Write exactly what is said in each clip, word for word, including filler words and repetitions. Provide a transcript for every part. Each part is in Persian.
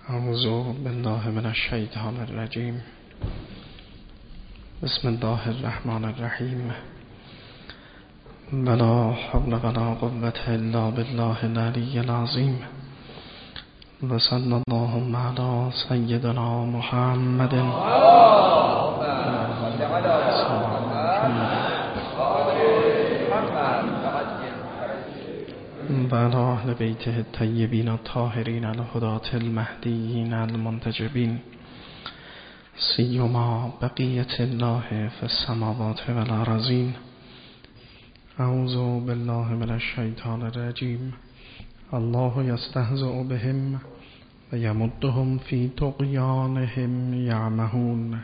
اعوذ بالله من الشیطان الرجیم. بسم الله الرحمن الرحیم. ولا حول ولا قوة الا بالله العلی العظیم. و صلی اللهم علی سیدنا محمد و علی اهل بیته الطیبین الطاهرین الهداة المهدیین المنتجبین، سیما بقیة الله فی السماوات والارضین. اعوذ بالله من الشیطان الرجیم. الله یستهزئ بهم و یمدهم فی طغیانهم یعمهون.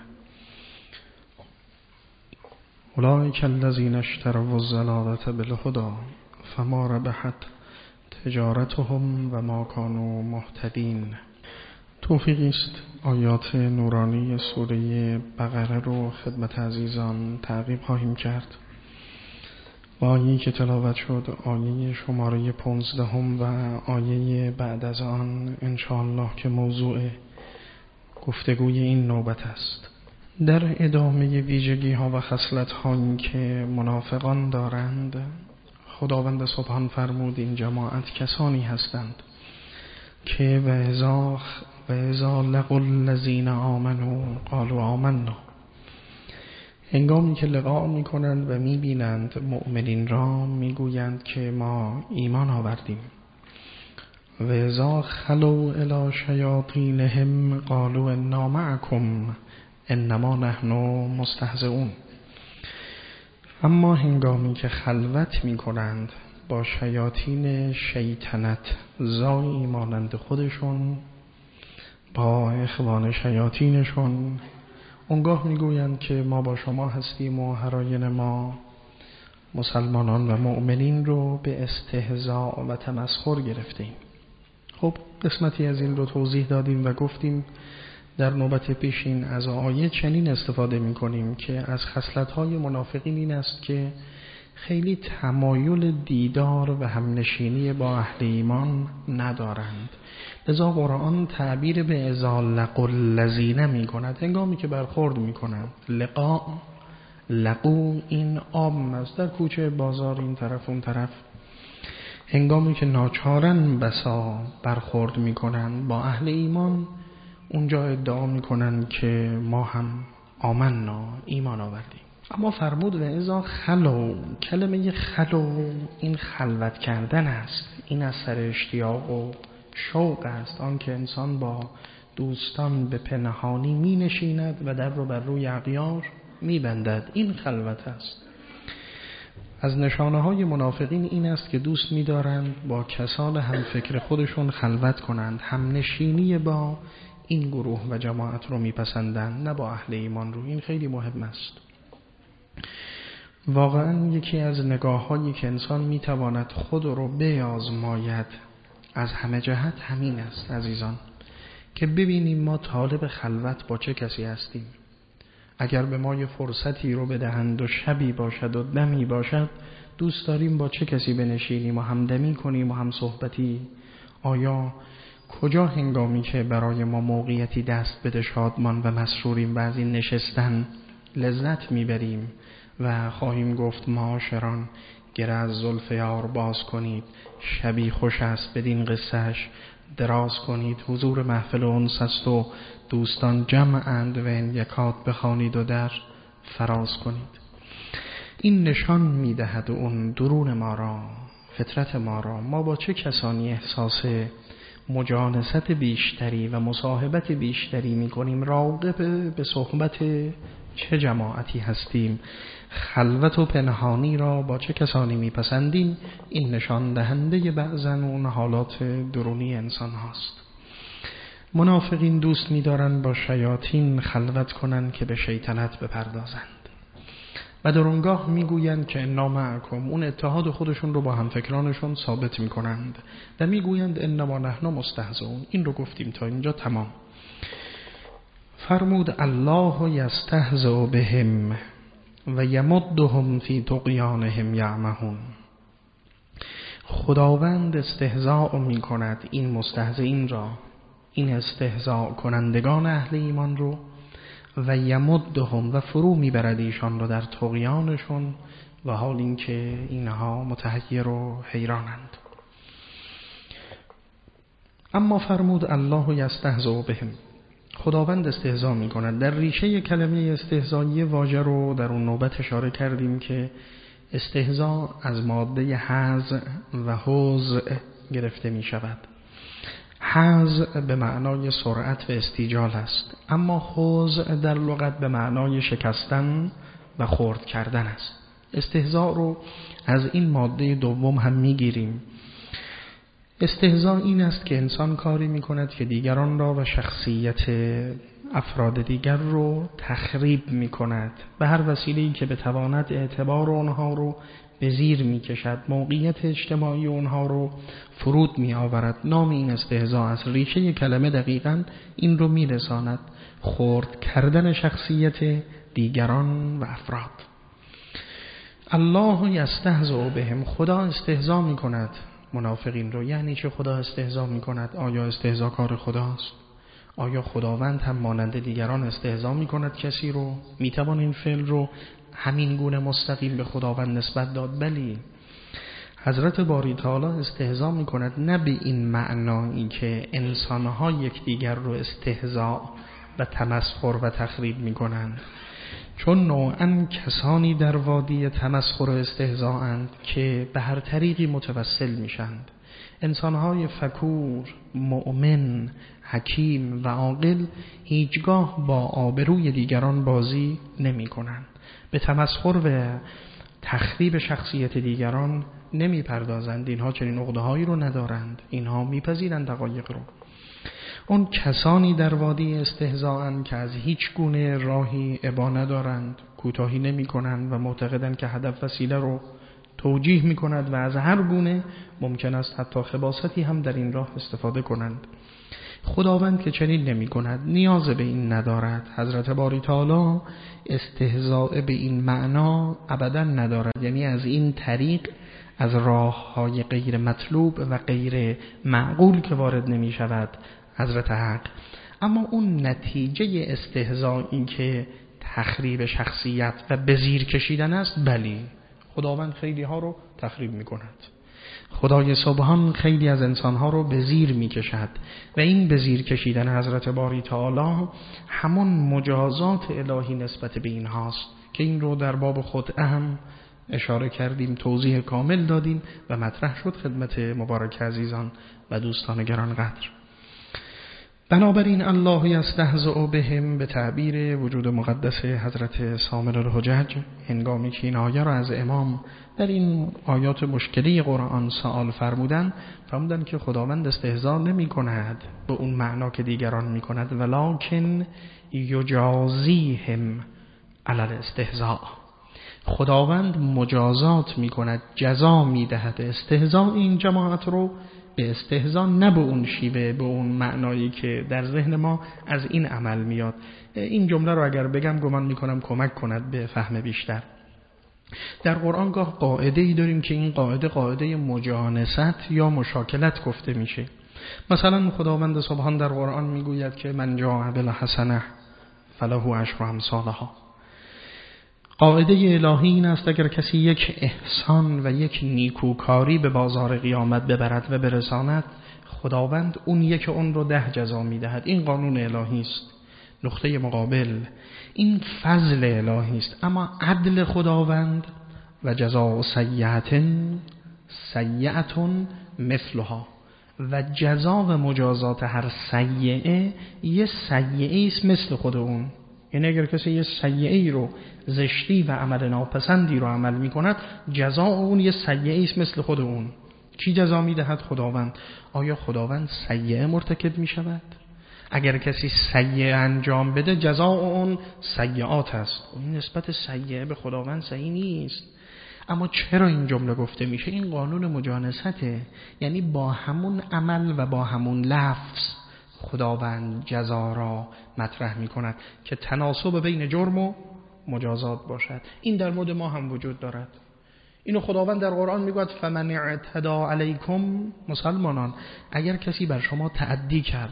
اولئک الذین اشتروا الضلالة بالهدی فما ربحت تجارتهم و ما کانوا مهتدین. توفیقی است آیات نورانی سوره بقره رو خدمت عزیزان تعقیب خواهیم کرد. و آیه‌ای که تلاوت شد آیه شماره پانزدهم و آیه بعد از آن انشاءالله که موضوع گفتگوی این نوبت است. در ادامه ویژگی ها و خصلت هایی که منافقان دارند، خداوند سبحان فرمود این جماعت کسانی هستند که و اذا و اذا لقوا الذین آمنوا قالوا آمنا. هنگامی که لقا میکنند و میبینند مؤمنین را میگویند که ما ایمان آوردیم. و اذا خلوا الی شیاطینهم قالوا انا معکم انما نحن مستهزئون. اما هنگامی که خلوت می کنند با شیاطین شیطنت زایی مانند خودشون، با اخوان شیاطینشون، اونگاه می گویند که ما با شما هستیم و هراین ما مسلمانان و مؤمنین رو به استهزاء و تمسخر گرفتیم. خب قسمتی از این رو توضیح دادیم و گفتیم در نوبت پیشین از آیه چنین استفاده می کنیم که از خصلت‌های منافقین این است که خیلی تمایل دیدار و همنشینی با اهل ایمان ندارند. لذا قرآن تعبیر به اذا لقوا الذین می کند هنگامی که برخورد می کنند. لقا لقو این عام است، در کوچه بازار این طرف اون طرف. هنگامی که ناچارن بسا برخورد می کنند با اهل ایمان، اونجا ادعا میکنن که ما هم آمنا ایمان آوردیم. اما فرمود و اذا خلو، کلمه خلو این خلوت کردن است، این از سر اشتیاق و شوق است، آن که انسان با دوستان به پنهانی می نشیند و در رو بر روی اغیار می بندد، این خلوت است. از نشانه های منافقین این است که دوست می دارند با کسان هم فکر خودشون خلوت کنند، هم نشینی با این گروه و جماعت رو میپسندند، نه با اهل ایمان رو. این خیلی مهم است. واقعا یکی از نگاه هایی که انسان میتواند خود رو بیازماید از همه جهت همین است عزیزان، که ببینیم ما طالب خلوت با چه کسی هستیم. اگر به ما یه فرصتی رو بدهند و شبی باشد و دمی باشد، دوست داریم با چه کسی بنشینیم و همدمی کنیم و هم صحبتی؟ آیا کجا هنگامی که برای ما موقعیتی دست بده شادمان و مسروریم و از این نشستن لذت میبریم و خواهیم گفت معاشران گره از زلف یار باز کنید، شبی خوش است بدین قصهش دراز کنید، حضور محفل انس است و دوستان جمعند و این یکات بخوانید و در فراز کنید. این نشان میدهد اون درون ما را، فطرت ما را، ما با چه کسانی احساس مجانست بیشتری و مصاحبت بیشتری میکنیم، راغب به صحبت چه جماعتی هستیم، خلوت و پنهانی را با چه کسانی میپسندیم. این نشان دهنده بعضن اون حالات درونی انسان هاست. منافقین دوست میدارن با شیاطین خلوت کنن که به شیطنت بپردازند و در اونگاه میگویند که انا معکم، اون اتحاد خودشون رو با همفکرانشون ثابت میکنند و میگویند انما نحن مستهزئون. این رو گفتیم تا اینجا تمام. فرمود الله یستهزئ بهم و یمدهم فی طغیانهم یعمهون. خداوند استهزاء می کند این مستهزئین را این استهزاء کنندگان اهل ایمان رو و یمدهم و فرو میبرد ایشان رو در طغیانشون و حال اینکه اینها متحیر و حیرانند. اما فرمود الله یستهزئ بهم، خداوند استهزا می کند. در ریشه کلمه استهزایی واژه رو در اون نوبت اشاره کردیم که استهزا از ماده هزء و هزء گرفته می شود. هزء به معنای سرعت و استیجال است، اما هزء در لغت به معنای شکستن و خرد کردن است. استهزا رو از این ماده دوم هم می گیریم. استهزا این است که انسان کاری می کند که دیگران را و شخصیت افراد دیگر رو تخریب می کند به هر وسیله‌ای که بتواند اعتبار اونها رو به زیر می کشد، موقعیت اجتماعی اونها رو فرود می آورد. نام این استهزا است. ریشه کلمه دقیقاً این رو می رساند، خرد کردن شخصیت دیگران و افراد. الله یستهزئ بهم، خدا استهزا می کند منافقین رو. یعنی چه خدا استهزا می کند؟ آیا استهزا کار خداست؟ آیا خداوند هم مانند دیگران استهزا می کند کسی رو؟ می توان این فعل رو همین گونه مستقیم به خداوند نسبت داد؟ بلی، حضرت باری تعالی استهزا می کند، نه به این معنایی که انسانها یکدیگر رو استهزا و تمسخر و تخریب می کنند، چون نوعاً کسانی در وادی تمسخر و استهزاءند که به هر طریقی متوسل میشند. انسانهای فکور، مؤمن، حکیم و عاقل هیچگاه با آبروی دیگران بازی نمی کنند. به تمسخر و تخریب شخصیت دیگران نمی پردازند. اینها چنین عقده‌هایی رو ندارند. اینها میپذیرند دقایق رو. اون کسانی در وادی استهزاءند که از هیچ گونه راهی ابا ندارند، کوتاهی نمی کنند و معتقدند که هدف وسیله رو توجیه می کند و از هر گونه ممکن است حتی خباثتی هم در این راه استفاده کنند. خداوند که چنین نمی کند، نیاز به این ندارد. حضرت باری تعالی استهزاء به این معنا ابدا ندارد، یعنی از این طریق از راه‌های غیر مطلوب و غیر معقول که وارد نمی شود حضرت حق. اما اون نتیجه استهزاء این که تخریب شخصیت و به زیر کشیدن است، بلی، خداوند خیلی ها رو تخریب می کند. خدای سبحان خیلی از انسان ها رو به زیر می کشد و این به زیر کشیدن حضرت باری تعالی همون مجازات الهی نسبت به این هاست که این رو در باب خود اهم اشاره کردیم، توضیح کامل دادیم و مطرح شد خدمت مبارک عزیزان و دوستان گرانقدر. بنابراین الله یستهزئ بهم به تعبیر وجود مقدس حضرت سامر الحجج هنگامی که این آیه را از امام در این آیات مشکلی قرآن سوال فرمودن، فرمودن که خداوند استهزا نمی کند به اون معنا که دیگران می کند، ولکن یجازیهم علی الاستهزاء، خداوند مجازات می کند، جزا می دهد استهزا این جماعت رو به استهزا، نه به اون شیوه، به اون معنایی که در ذهن ما از این عمل میاد. این جمله رو اگر بگم گمان میکنم کمک کند به فهم بیشتر. در قرآن گاه قاعده ای داریم که این قاعده قاعده مجانست یا مشاکلت گفته میشه. مثلا خداوند سبحان در قرآن میگوید که من جاء بالحسنه فله عشر امثالها. قاعده الهی این است اگر کسی یک احسان و یک نیکوکاری به بازار قیامت ببرد و برساند، خداوند اون یک اون رو ده جزا میدهد. این قانون الهی است. نقطه مقابل این فضل الهی است. اما عدل خداوند و جزاء سیئة سیئة مثلها، و جزا و مجازات هر سیئه یه سیئه است مثل خود اون. یعنی اگر کسی یه سیئه‌ای رو، زشتی و عمل ناپسندی رو عمل می کند، جزا اون یه سیئه‌ای است مثل خود اون. کی جزا می دهد؟ خداوند. آیا خداوند سیئه مرتکب می شود؟ اگر کسی سیئه انجام بده جزا اون سیئات است. این نسبت سیئه به خداوند صحیح نیست. اما چرا این جمله گفته میشه؟ این قانون مجانسته، یعنی با همون عمل و با همون لفظ خداوند جزا را مطرح می کند که تناسب بین جرم و مجازات باشد. این در مورد ما هم وجود دارد. اینو خداوند در قرآن میگوید فمن اعتدی علیکم، مسلمانان اگر کسی بر شما تعدی کرد،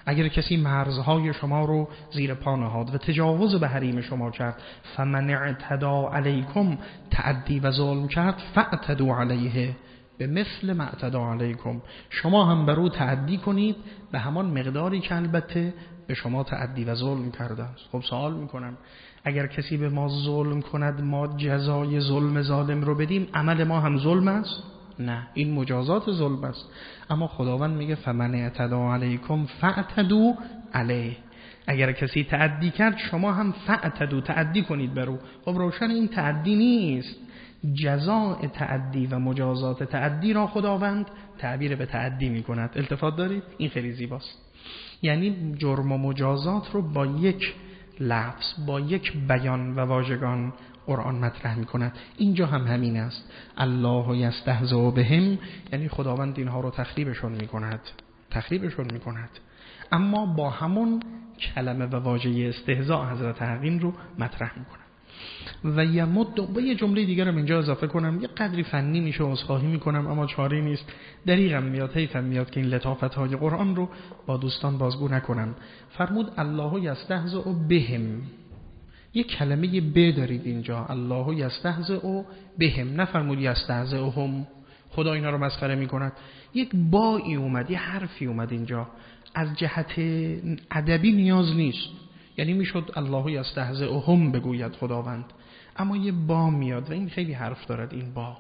اگر کسی مرزهای شما رو زیر پا نهاد و تجاوز به حریم شما کرد، فمن اعتدا علیکم، تعدی و ظلم کرد، فاعتدوا علیه به مثل ما اعتدا علیکم، شما هم بر او تعدی کنید به همان مقداری که البته به شما تعدی و ظلم کرده است. خب سوال میکنم اگر کسی به ما ظلم کند ما جزای ظلم ظالم رو بدیم، عمل ما هم ظلم است؟ نه، این مجازات ظلم است. اما خداوند میگه فمن اعتدا علیکم فاعتدوا علیه، اگر کسی تعدی کرد شما هم فاعتدوا تعدی کنید بر او. خب روشن این تعدی نیست. جزاء تعدی و مجازات تعدی را خداوند تعبیر به تعدی میکند. التفات دارید؟ این خیلی زیباست. یعنی جرم و مجازات رو با یک لفظ، با یک بیان و واژگان قرآن مطرح میکند. اینجا هم همین است. الله یستهزئ بهم، یعنی خداوند اینها رو تخریبشون میکند تخریبشون میکند اما با همون کلمه و واژه استهزاء حضرت حقین رو مطرح میکند. و یمد، با یه جمله دیگر رو اینجا اضافه کنم، یه قدری فنی میشه عذرخواهی میکنم اما چاره نیست، دریغم میاد، حیفم میاد که این لطافت های قرآن رو با دوستان بازگو نکنم. فرمود الله یستهزئ بهم، یه کلمه ب دارید اینجا، الله یستهزئ بهم، نفرمود یستهزئهم، خدا اینا رو مسخره میکند. یک بایی اومد، یه حرفی اومد اینجا، از جهت ادبی نیاز نیست، یعنی میشد الله یستهزئهم بگوید خداوند، اما یه با میاد و این خیلی حرف دارد. این با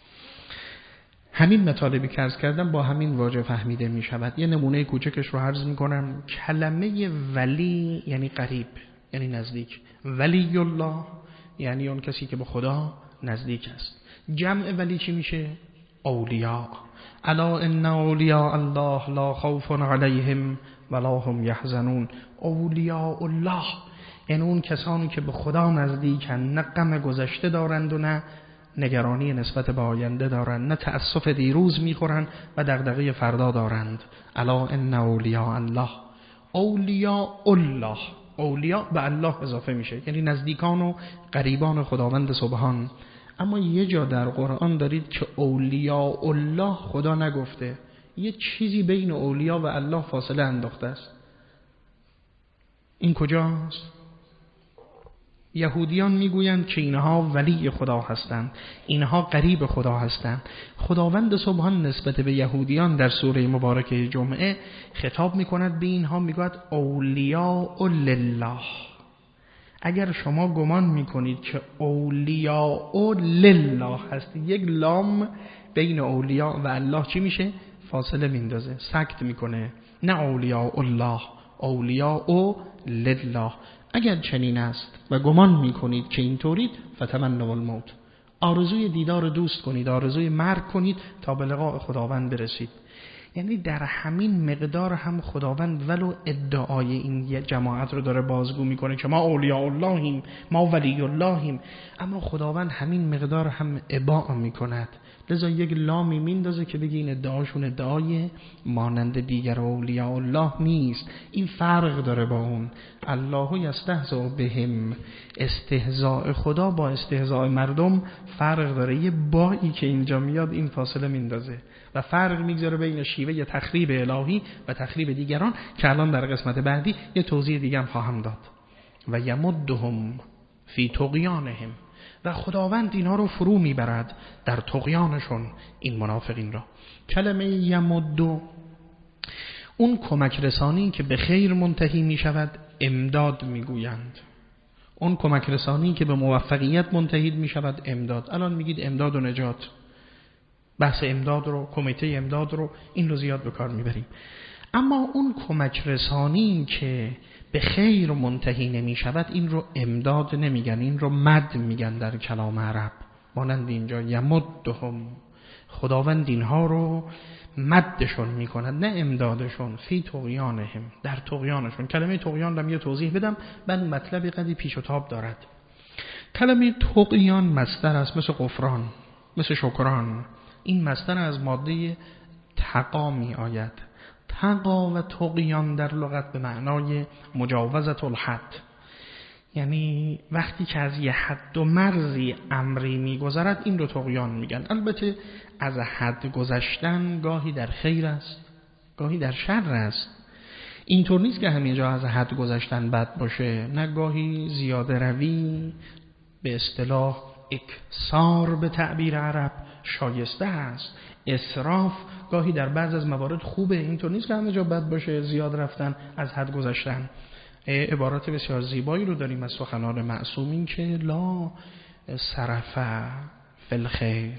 همین مطالبی که عرض کردم با همین واژه فهمیده می شود. یه نمونه کوچکش رو عرض می کنم. کلمه ولی یعنی قریب، یعنی نزدیک. ولی الله یعنی اون کسی که به خدا نزدیک است. جمع ولی چی میشه؟ اولیاء. الا ان اولیاء الله لا خوف علیهم ولا هم یحزنون. اولیاء الله یعنی اون کسانی که به خدا نزدیکند، نه غم گذشته دارند و نه نگرانی نسبت به آینده دارند، نه تأسف دیروز میخورند و دغدغه فردا دارند. الا ان اولیاء الله. اولیاء الله، اولیاء به الله اضافه میشه، یعنی نزدیکان و قریبان خداوند سبحان. اما یه جا در قرآن دارید که اولیاء الله خدا نگفته، یه چیزی بین اولیاء و الله فاصله انداخته است. این کجاست؟ یهودیان میگویند که اینها ولی خدا هستند، اینها قریب خدا هستند. خداوند سبحان نسبت به یهودیان در سوره مبارکه جمعه خطاب میکند به اینها، میگوید اولیاء لله. اگر شما گمان میکنید که اولیاء لله هست، یک لام بین اولیاء و الله چی میشه؟ فاصله میندازه، سکت میکنه. نه اولیاء الله، اولیاء لله. اگر چنین است و گمان میکنید که اینطورید، فتمنوا الموت، آرزوی دیدار دوست کنید، آرزوی مرگ کنید تا به لقاء خداوند برسید. یعنی در همین مقدار هم خداوند ولو ادعای این جماعت رو داره بازگو میکنه که ما اولیاء اللهیم، ما ولی اللهیم، اما خداوند همین مقدار هم اباء میکند. لذا یک لامی میندازه که بگی این ادعاشون ادعای مانند دیگر اولیاء الله نیست، این فرق داره با اون. الله یستهزئ بهم، استهزاء خدا با استهزاء مردم فرق داره. یه بایی که اینجا میاد این فاصله میندازه و فرق میگذاره بین شیوه تخریب الهی و تخریب دیگران که الان در قسمت بعدی یه توضیح دیگه هم خواهم داد. و یمدهم فی طغیانهم، و خداوند اینا رو فرو میبرد در طغیانشون، این منافقین را. کلمه یمدو اون کمک رسانی که به خیر منتهی میشود امداد میگویند، اون کمک رسانی که به موفقیت منتهی میشود امداد. الان میگید امداد و نجات، بحث امداد رو، کمیته امداد رو، این رو زیاد به کار میبریم. اما اون کمک رسانی که به خیر منتهی نمی شود این رو امداد نمیگن، این رو مد میگن در کلام عرب. مانند اینجا یمدهم، خداوند اینها رو مدشون میکند نه امدادشون، فی طغیانهم، در طغیانشون. کلمه طغیان رو یه توضیح بدم، بعد مطلب قدی پیش و تاب دارد. کلمه طغیان مصدر است، مثل غفران، مثل شکران. این مصدر از ماده تقا می آید. تقا و طغیان در لغت به معنای مجاوزت الحد، یعنی وقتی که از یه حد و مرزی امری میگذرد این رو طغیان میگن. البته از حد گذشتن گاهی در خیر است، گاهی در شر است. اینطور نیست که همه جا از حد گذشتن بد باشه، نه، گاهی زیاده روی به اصطلاح اکثار به تعبیر عرب شایسته است. اسراف گاهی در بعض از موارد خوبه، اینطور نیست که همه جا بد باشه، زیاد رفتن، از حد گذشتن. عبارات بسیار زیبایی رو داریم از سخنان معصومین که لا سرف فی الخیر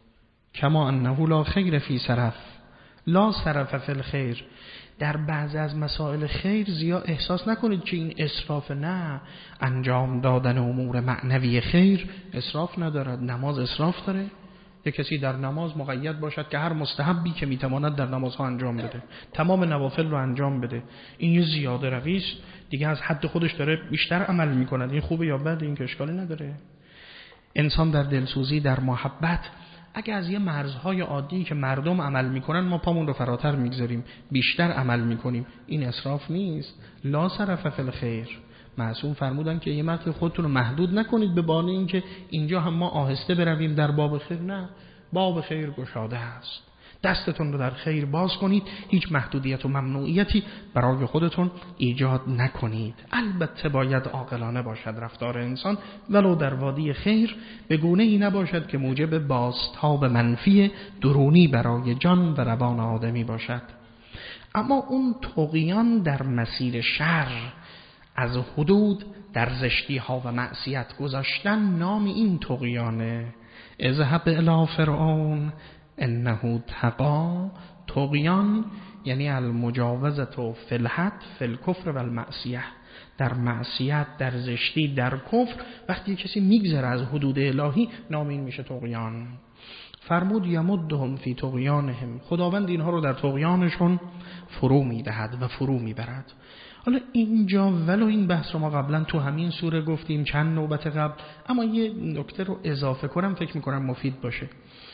کما انه لا خیر فی سرف. لا سرف فی الخیر، در بعض از مسائل خیر زیاد احساس نکنید که این اسراف، نه، انجام دادن امور معنوی خیر اسراف ندارد. نماز اسراف داره، یک کسی در نماز مقید باشد که هر مستحبی که میتواند در نمازها انجام بده، تمام نوافل رو انجام بده، این یه زیاده رویست دیگه، از حد خودش داره بیشتر عمل میکند. این خوبه یا بده، این که اشکالی نداره. انسان در دلسوزی، در محبت، اگه از یه مرزهای عادی که مردم عمل میکنن ما پامون رو فراتر میگذاریم، بیشتر عمل میکنیم، این اسراف نیست. لا سرف فی الخیر. معصوم فرمودن که یه مرتبه خودتون رو محدود نکنید به بهانه اینکه اینجا هم ما آهسته برویم در باب خیر. نه، باب خیر گشاده است، دستتون رو در خیر باز کنید، هیچ محدودیت و ممنوعیتی برای خودتون ایجاد نکنید. البته باید عاقلانه باشد رفتار انسان، ولو در وادی خیر، به گونه ای نباشد که موجب بازتاب منفی درونی برای جان و روان آدمی باشد. اما اون طغیان در مسیر شر، از حدود در زشتی ها و معصیت گذاشتن، نام این طغیانه. اذهب الی فرعون انه طغی. طغیان یعنی المجاوزة فی الحد فی الکفر و المعصیه، در معصیت، در زشتی، در کفر، وقتی کسی میگذره از حدود الهی نام این میشه طغیان. فرمود یمدهم فی طغیانهم، خداوند اینها رو در طغیانشون فرو میدهد و فرو میبرد. حالا اینجا ولو این بحث رو ما قبلا تو همین سوره گفتیم چند نوبت قبل، اما یه نکته رو اضافه کنم فکر میکنم مفید باشه.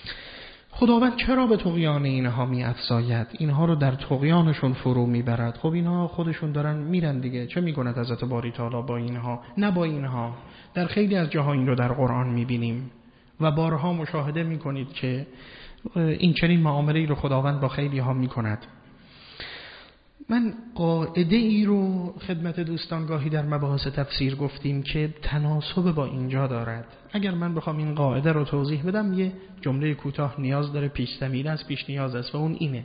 خداوند چرا به طغیان اینها می‌افزاید؟ اینها رو در طغیانشون فرو میبرد. خب اینها خودشون دارن میرن دیگه، چه میکند حضرت باری تعالی با اینها؟ نه با اینها. در خیلی از جاها این رو در قرآن میبینیم و بارها مشاهده میکنید که این چنین معامله‌ای رو خداوند با خیلی ها میکند. من قاعده ای رو خدمت دوستان گاهی در مباحث تفسیر گفتیم که تناسب با اینجا دارد. اگر من بخوام این قاعده رو توضیح بدم، یه جمله کوتاه نیاز داره، پیش زمینه است، پیش نیاز است، و اون اینه: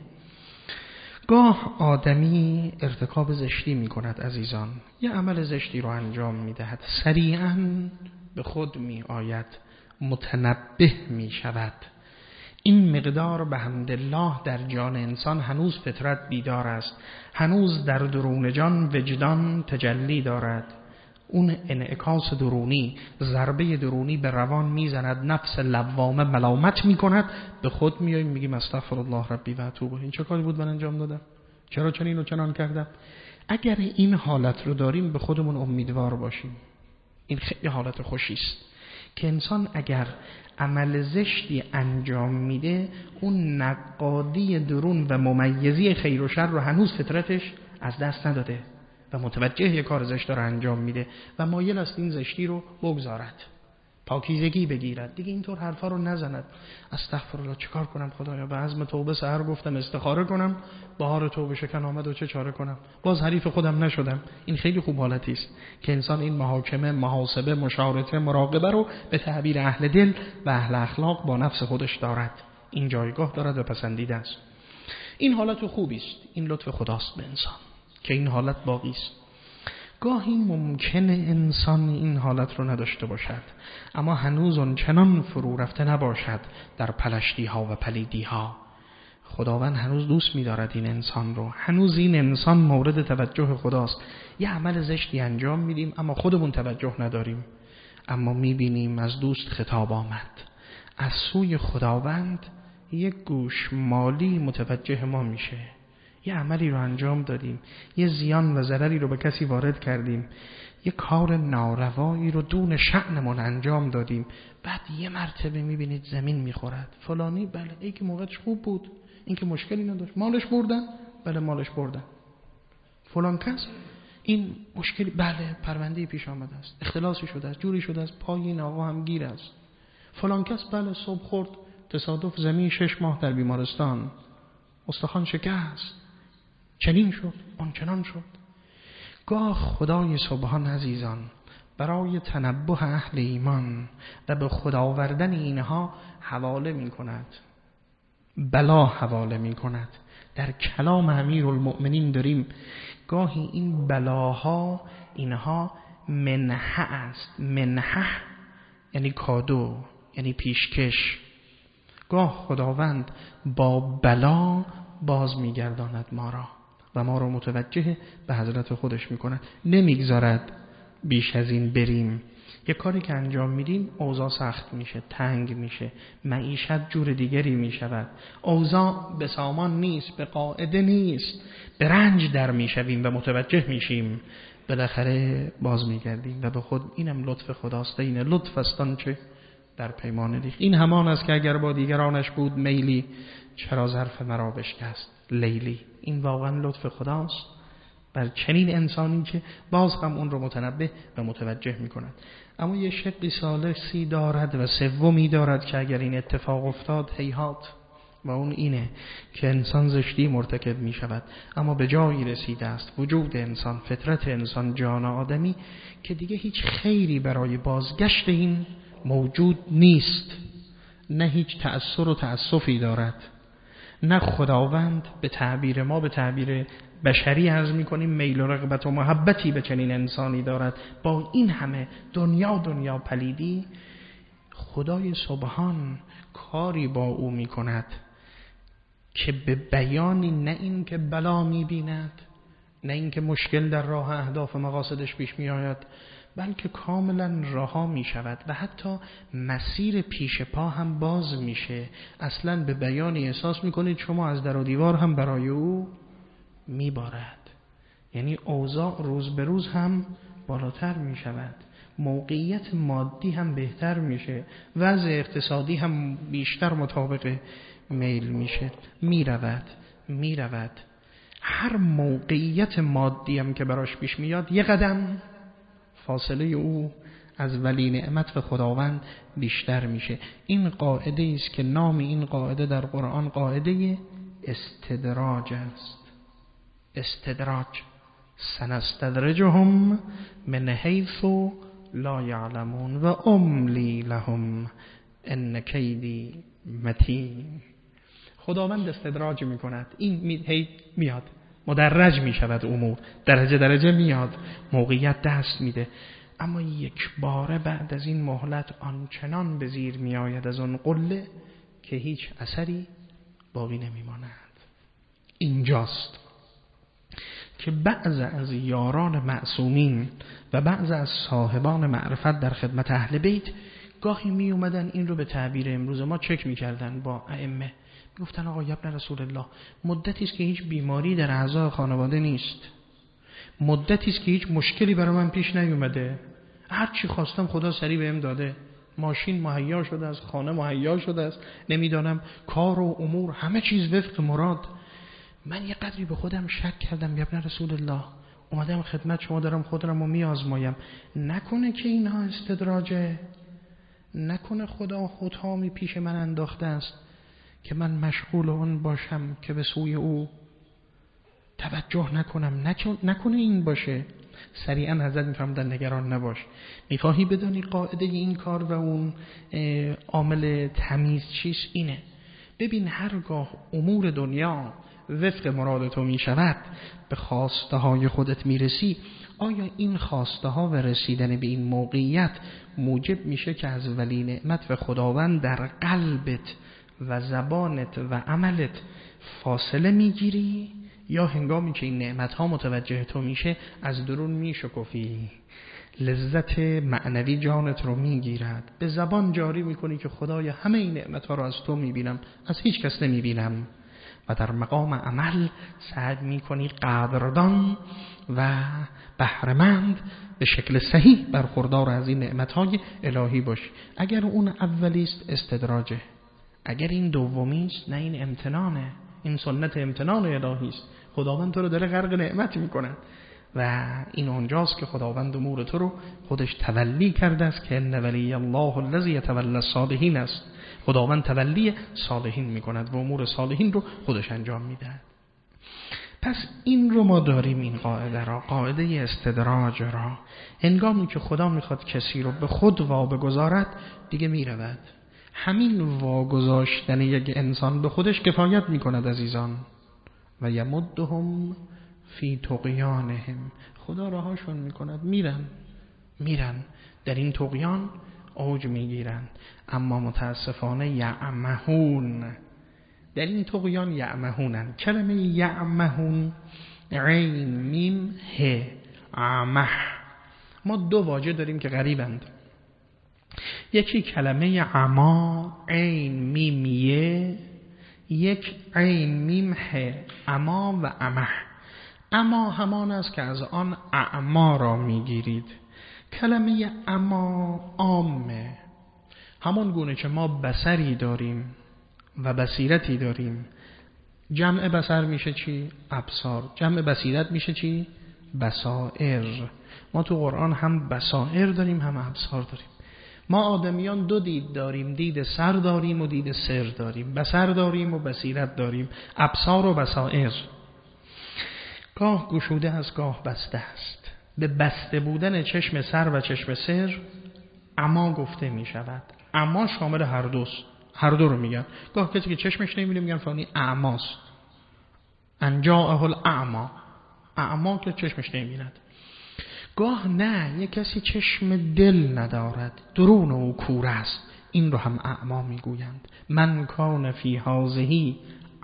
گاه آدمی ارتکاب زشتی می کند عزیزان، یه عمل زشتی رو انجام می دهد، سریعاً به خود می آید، متنبه می شود. این مقدار به حمدالله در جان انسان هنوز فطرت بیدار است، هنوز در درون جان وجدان تجلی دارد. اون انعکاس درونی، ضربه درونی به روان میزند، نفس لوامه ملامت میکند، به خود میاییم میگیم استغفر الله ربی و اتوب. این چه کاری بود من انجام دادم؟ چرا چنین و چنان کردم؟ اگر این حالت رو داریم به خودمون امیدوار باشیم. این خیلی حالت خوشی است که انسان اگر عمل زشتی انجام میده، اون نقادی درون و ممیزی خیر و شر رو هنوز فطرتش از دست نداده و متوجه یک کار زشت رو انجام میده و مایل است این زشتی رو بگذارد، پاکیزگی بگیرد، دیگه اینطور حرفا رو نزند. استغفرالله، چیکار کنم خدایا؟ به عزم توبه سحر گفتم استخاره کنم، بهار توبه شکن آمد و چه چاره کنم؟ باز حریف خودم نشدم. این خیلی خوب حالتی است که انسان این محاکمه، محاسبه، مشاورته، مراقبه رو به تعبیر اهل دل و اهل اخلاق با نفس خودش دارد. این جایگاه دارد و پسندیده است. این حالت خوبی است، این لطف خداست به انسان که این حالت باقی است. گاهی ممکنه انسان این حالت رو نداشته باشد، اما هنوز اون چنان فرو رفته نباشد در پلشتی ها و پلیدی ها. خداوند هنوز دوست می‌دارد این انسان رو، هنوز این انسان مورد توجه خداست. یه عمل زشتی انجام میدیم اما خودمون توجه نداریم، اما میبینیم از دوست خطاب آمد، از سوی خداوند یک گوشمالی متوجه ما میشه. یه عملی رو انجام دادیم، یه زیان و ضرری رو به کسی وارد کردیم، یه کار ناروایی رو دون شأنمون انجام دادیم، بعد یه مرتبه میبینید زمین میخورد. فلانی بله، ای که موقعش خوب بود، این که مشکلی نداشت، مالش بردن، بله مالش بردن. فلان کس این مشکلی، بله پرونده پیش آمده است، اختلاسی شده است، جوری شده است، پای این آقا هم گیر است. فلان کس بله صبح خورد، تصادف زمین شش ماه در بیمارستان، استخوان شکست. چنین شد، آنچنان شد. گاه خدای سبحان عزیزان برای تنبه اهل ایمان و به خدا آوردن اینها حواله می کند، بلا حواله می کند. در کلام امیرالمؤمنین داریم گاهی این بلاها اینها منحه است. منحه یعنی کادو، یعنی پیشکش. گاه خداوند با بلا باز میگرداند ما را و ما را متوجه به حضرت خودش میکند، نمیگذارد بیش از این بریم. یک کاری که انجام میدیم اوضاع سخت میشه، تنگ میشه، معیشت جور دیگری میشود، اوضاع به سامان نیست، به قاعده نیست، به رنج در میشویم و متوجه میشیم، بالاخره باز میگردیم و به خود. اینم لطف خداست. این لطف است آنچه در پیمان ریخت. این همان است که اگر با دیگرانش بود میلی، چرا ظرف مرا بشکست لیلی. این واقعا لطف خداست بر چنین انسانی که باز هم اون رو متنبه و متوجه می کند. اما یه شقی ثالثی دارد و سومی دارد که اگر این اتفاق افتاد هیهات، و اون اینه که انسان زشتی مرتکب می شود اما به جایی رسیده است وجود انسان، فطرت انسان، جان آدمی که دیگه هیچ خیری برای بازگشت این موجود نیست، نه هیچ تأثیر و تأسفی دارد، نه خداوند به تعبیر ما، به تعبیر بشری عرض می‌کنیم، میل و رغبت و محبتی به چنین انسانی دارد. با این همه دنیا دنیا پلیدی، خدای سبحان کاری با او می‌کند که به بیانی، نه این که بلا می‌بیند، نه این که مشکل در راه اهداف مقاصدش پیش می‌آید، بلکه کاملا رها می شود و حتی مسیر پیش پا هم باز میشه. اصلا به بیانی احساس میکنید شما از در و دیوار هم برای او میبارد. یعنی اوضاع روز به روز هم بالاتر می شود، موقعیت مادی هم بهتر میشه، وضع اقتصادی هم بیشتر مطابق میل میشه، میرود میرود هر موقعیت مادی هم که براش پیش میاد یه قدم فاصله او از ولی نعمت و خداوند بیشتر میشه. این قاعده است که نام این قاعده در قرآن قاعده استدراج است. استدراج، سنستدرجهم من حیث لا یعلمون و املی لهم ان کیدی متین. خداوند استدراج میکند، این می... میاد مدرج می شود، امور درجه درجه میاد، موقعیت دست میده، اما یک باره بعد از این مهلت آنچنان به زیر می آید از اون قله که هیچ اثری باقی نمی ماند. اینجاست که بعض از یاران معصومین و بعض از صاحبان معرفت در خدمت اهل بیت گاهی می اومدن این رو به تعبیر امروز ما چک می کردن با ائمه، گفتن آقا ابن رسول الله، مدتی است که هیچ بیماری در اعضای خانواده نیست، مدتی است که هیچ مشکلی برای من پیش نیومده، هر چی خواستم خدا سریع بهم داده، ماشین مهیا شده است، خانه مهیا شده است، نمیدانم کار و امور همه چیز وفق مراد. من یه قدری به خودم شک کردم، ابن رسول الله اومدم خدمت شما، دارم خودم رو میآزمایم، نکنه که اینها استدراجه، نکنه خدا خودهامی پیش من انداخته است که من مشغول اون باشم که به سوی او توجه نکنم، نکنه این باشه. سریعا حضرت میفرمودن نگران نباش، میخواهی بدانی قاعده این کار و اون عامل تمیز چیست؟ اینه، ببین هرگاه امور دنیا وفق مراد تو میشود، به خواسته های خودت میرسی، آیا این خواسته ها و رسیدن به این موقعیت موجب میشه که از ولی نعمت و خداوند در قلبت و زبانت و عملت فاصله میگیری، یا هنگامی که این نعمت ها متوجه تو میشه از درون میشکفی، لذت معنوی جانت رو میگیرد، به زبان جاری میکنی که خدای همه این نعمت ها رو از تو میبینم، از هیچ کس نمیبینم، و در مقام عمل سعی میکنی قدردان و بهره‌مند به شکل صحیح برخوردار از این نعمت‌های الهی باشی. اگر اون اولیست استدراجه، اگر این دومیست نه، این امتنانه، این سنت امتنان الهی است. خداوند تو رو داره غرق نعمت میکنه و این اونجاست که خداوند امور تو رو خودش تولی کرده است که ان ولی الله الذی یتولی الصالحین است. خداوند تولی صالحین میکند و امور صالحین رو خودش انجام میده. پس این رو ما داریم، این قاعده را، قاعده استدراج را. هنگامی که خدا میخواد کسی رو به خود وا بگذارد دیگه میرود. همین واگذاشتن یک انسان به خودش کفایت میکند عزیزان. و یمدهم فی طغیانهم، خدا راهاشون میکند، میرن میرن در این طغیان اوج میگیرن. اما متاسفانه یعمهون، در این طغیان یعمهونن. کلمه یعمهون عین میم ه عمه، ما دو واژه داریم که غریبند. یکی کلمه عما عین میم یه، یک عین میم ه عما و عمه. اما همان است که از آن اعما را میگیرید. کلمه اما عامه، همان گونه که ما بصری داریم و بصیرتی داریم. جمع بصر میشه چی؟ ابصار. جمع بصیرت میشه چی؟ بصائر. ما تو قرآن هم بصائر داریم هم ابصار داریم. ما آدمیان دو دید داریم، دید سر داریم و دید سر داریم، بصر داریم و بصیرت داریم، ابصار و بصائر. گاه گشوده است گاه بسته است. به بسته بودن چشم سر و چشم سر اما گفته می شود. اما شامل هر دوست، هر دو رو میگن. گاه کسی که چشمش نمیبینه میگن فلانی اعماست، انجاءه الاعما، اعما که چشمش نمیبیند. گاه نه، یک کسی چشم دل ندارد، درون او کور است، این رو هم اعما میگویند. من کان فی هذه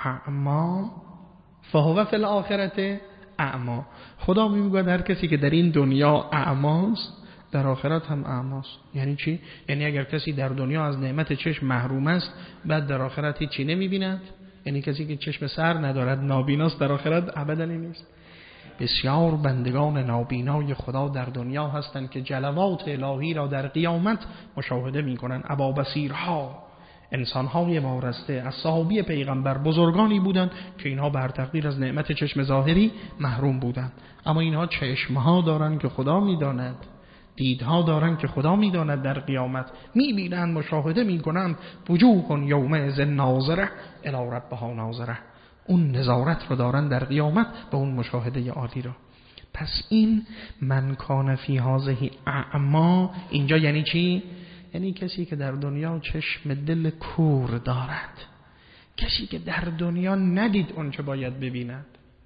اعما فهو فی الاخرة اعما. خدا میگوید هر کسی که در این دنیا اعماست در آخرت هم اعماست. یعنی چی؟ یعنی اگر کسی در دنیا از نعمت چشم محروم است بعد در آخرت هیچی نمیبیند، یعنی کسی که چشم سر ندارد نابیناست در آخرت ابدا نیست. بسیار بندگان نابینای خدا در دنیا هستند که جلوات الهی را در قیامت مشاهده میکنند. ابابصیرها، انسانهای وارسته از صحابی پیغمبر، بزرگانی بودند که اینها بر تقدیر از نعمت چشم ظاهری محروم بودند، اما اینها چشمها دارند که خدا میداند، دیدها دارند که خدا میداند، در قیامت میبینند، مشاهده میکنند. وجوه یومئذ ناظره الی ربها ناظره، اون نظارت رو دارن در قیامت به اون مشاهده عالی رو. پس این من کان فی هذه اعما اینجا یعنی چی؟ یعنی کسی که در دنیا چشم دل کور دارد، کسی که در دنیا ندید اون چه باید ببیند.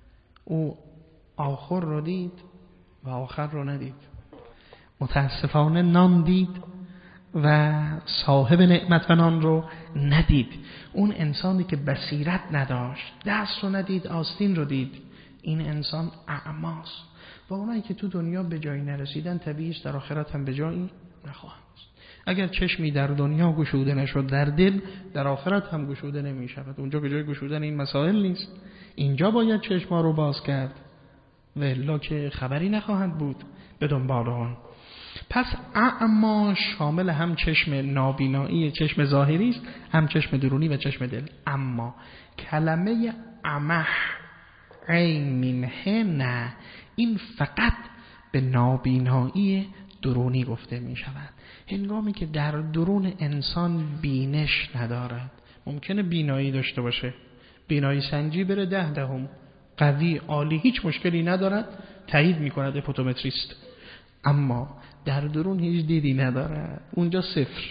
او آخر رو دید و آخر رو ندید. متاسفانه نان دید و صاحب نعمت و نان رو ندید. اون انسانی که بصیرت نداشت، دست رو ندید، آستین رو دید، این انسان اعماست. و اونایی که تو دنیا به جایی نرسیدن طبیعی است در آخرت هم به جایی نخواهند. اگر چشمی در دنیا گشوده نشد در دل، در آخرت هم گشوده نمی شود. اونجا که جای گشودن این مسائل نیست، اینجا باید چشما رو باز کرد و الا که خبری نخواهند بود به دنبال آن. پس اعما شامل هم چشم نابینایی، چشم ظاهری است، هم چشم درونی و چشم دل. اما کلمه امه عین میم نه، این فقط به نابینایی درونی گفته می شود. هنگامی که در درون انسان بینش ندارد، ممکنه بینایی داشته باشه، بینایی سنجی بره ده دهم، قوی عالی، هیچ مشکلی ندارد، تایید می کند اپوتومتریست، اما در درون هیچ دیدی ندارد، اونجا صفر،